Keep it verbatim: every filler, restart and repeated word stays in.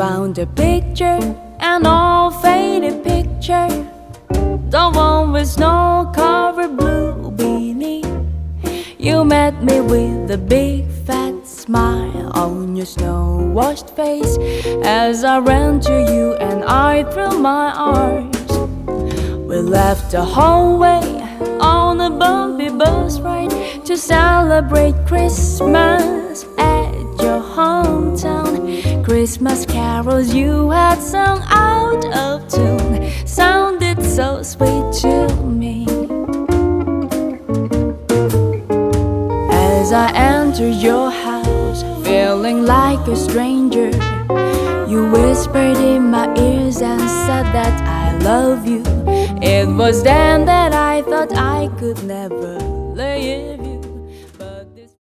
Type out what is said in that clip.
found a picture, an old faded picture, the one with snow-covered blue beneath. You met me with a big fat smile on your snow-washed face as I ran to you and I threw my arms. We left the hallway on a bumpy bus ride to celebrate Christmas at your hometown. Christmas carols you had sung out of tune sounded so sweet to me. As I entered your house, feeling like a stranger, you whispered in my ears and said that I love you. It was then that I thought I could never leave you.